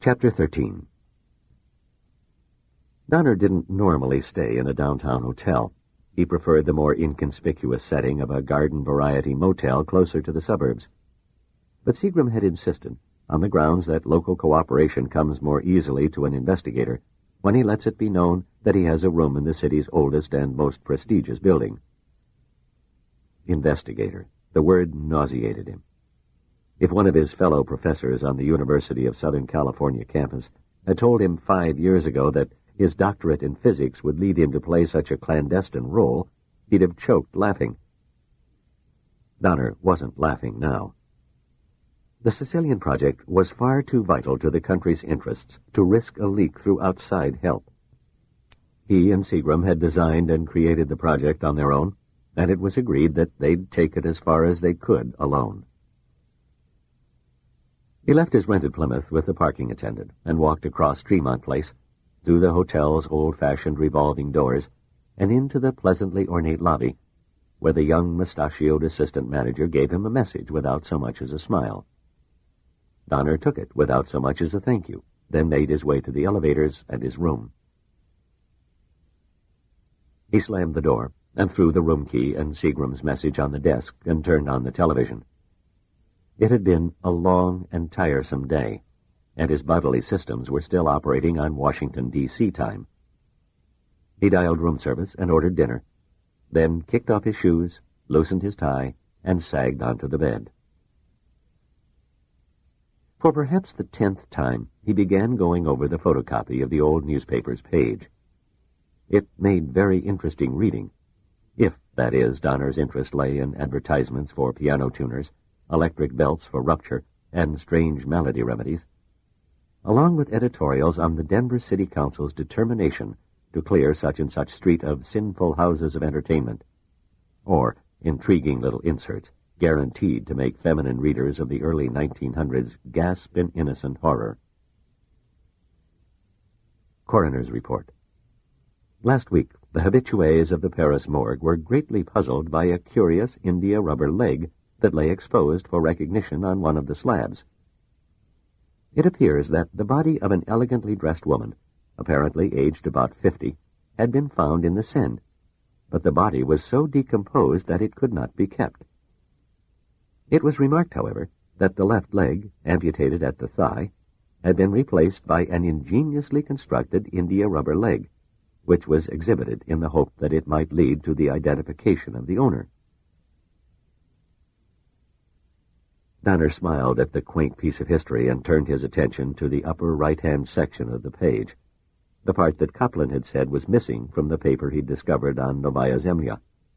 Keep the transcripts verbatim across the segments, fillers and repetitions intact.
Chapter thirteen. Donner didn't normally stay in a downtown hotel. He preferred the more inconspicuous setting of a garden-variety motel closer to the suburbs. But Seagram had insisted, on the grounds that local cooperation comes more easily to an investigator when he lets it be known that he has a room in the city's oldest and most prestigious building. Investigator. The word nauseated him. If one of his fellow professors on the University of Southern California campus had told him five years ago that his doctorate in physics would lead him to play such a clandestine role, he'd have choked laughing. Donner wasn't laughing now. The Sicilian project was far too vital to the country's interests to risk a leak through outside help. He and Seagram had designed and created the project on their own, and it was agreed that they'd take it as far as they could alone. He left his rented Plymouth with the parking attendant and walked across Tremont Place, through the hotel's old-fashioned revolving doors, and into the pleasantly ornate lobby, where the young mustachioed assistant manager gave him a message without so much as a smile. Donner took it without so much as a thank you, then made his way to the elevators and his room. He slammed the door and threw the room key and Seagram's message on the desk and turned on the television. It had been a long and tiresome day, and his bodily systems were still operating on Washington, D C time. He dialed room service and ordered dinner, then kicked off his shoes, loosened his tie, and sagged onto the bed. For perhaps the tenth time, he began going over the photocopy of the old newspaper's page. It made very interesting reading, if, that is, Donner's interest lay in advertisements for piano tuners, electric belts for rupture, and strange malady remedies, along with editorials on the Denver City Council's determination to clear such and such street of sinful houses of entertainment, or intriguing little inserts guaranteed to make feminine readers of the early nineteen hundreds gasp in innocent horror. Coroner's Report. Last week, the habitués of the Paris morgue were greatly puzzled by a curious India rubber leg that lay exposed for recognition on one of the slabs. It appears that the body of an elegantly dressed woman, apparently aged about fifty, had been found in the Seine, but the body was so decomposed that it could not be kept. It was remarked, however, that the left leg, amputated at the thigh, had been replaced by an ingeniously constructed India rubber leg, which was exhibited in the hope that it might lead to the identification of the owner. Donner smiled at the quaint piece of history and turned his attention to the upper right-hand section of the page, the part that Copland had said was missing from the paper he'd discovered on Novaya Zemlya.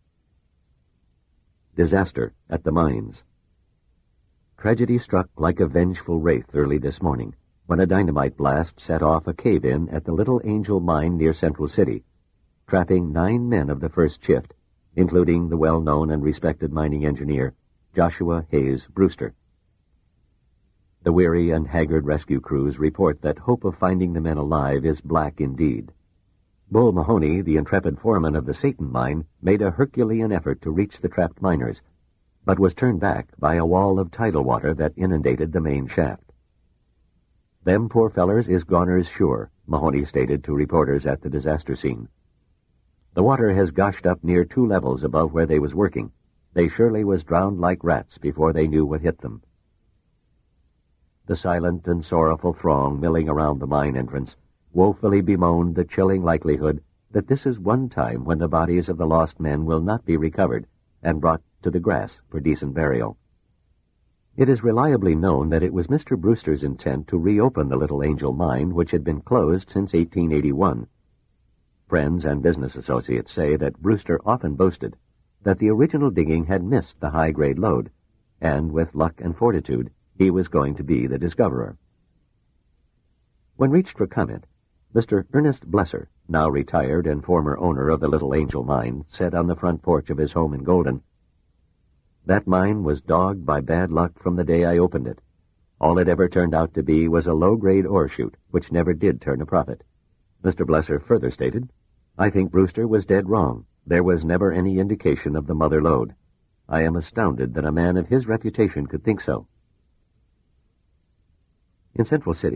Disaster at the mines. Tragedy struck like a vengeful wraith early this morning, when a dynamite blast set off a cave-in at the Little Angel mine near Central City, trapping nine men of the first shift, including the well-known and respected mining engineer, Joshua Hayes Brewster. The weary and haggard rescue crews report that hope of finding the men alive is black indeed. Bull Mahoney, the intrepid foreman of the Satan mine, made a Herculean effort to reach the trapped miners, but was turned back by a wall of tidal water that inundated the main shaft. "Them poor fellers is goners sure," Mahoney stated to reporters at the disaster scene. "The water has gushed up near two levels above where they was working. They surely was drowned like rats before they knew what hit them." The silent and sorrowful throng milling around the mine entrance woefully bemoaned the chilling likelihood that this is one time when the bodies of the lost men will not be recovered and brought to the grass for decent burial. It is reliably known that it was Mister Brewster's intent to reopen the Little Angel mine, which had been closed since eighteen eighty-one. Friends and business associates say that Brewster often boasted that the original digging had missed the high-grade lode, and with luck and fortitude, he was going to be the discoverer. When reached for comment, Mister Ernest Blesser, now retired and former owner of the Little Angel mine, said on the front porch of his home in Golden, "That mine was dogged by bad luck from the day I opened it. All it ever turned out to be was a low-grade ore chute, which never did turn a profit." Mister Blesser further stated, "I think Brewster was dead wrong. There was never any indication of the mother lode. I am astounded that a man of his reputation could think so." In Central City,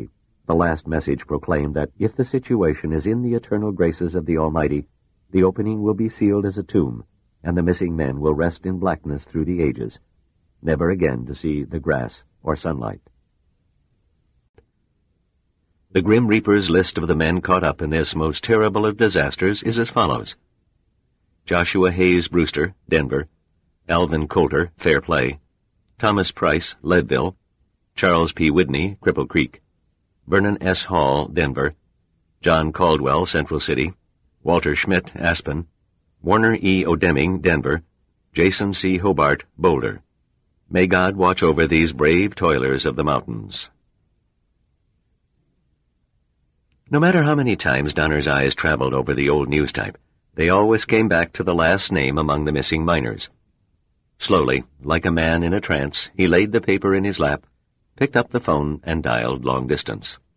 The last message proclaimed that if the situation is in the eternal graces of the Almighty, the opening will be sealed as a tomb, and the missing men will rest in blackness through the ages, never again to see the grass or sunlight. The Grim Reaper's list of the men caught up in this most terrible of disasters is as follows. Joshua Hayes Brewster, Denver; Alvin Coulter, Fair Play; Thomas Price, Leadville; Charles P. Whitney, Cripple Creek; Vernon S. Hall, Denver; John Caldwell, Central City; Walter Schmidt, Aspen; Warner E. O'Deming, Denver; Jason C. Hobart, Boulder. May God watch over these brave toilers of the mountains. No matter how many times Donner's eyes traveled over the old news type, they always came back to the last name among the missing miners. Slowly, like a man in a trance, he laid the paper in his lap, picked up the phone, and dialed long distance.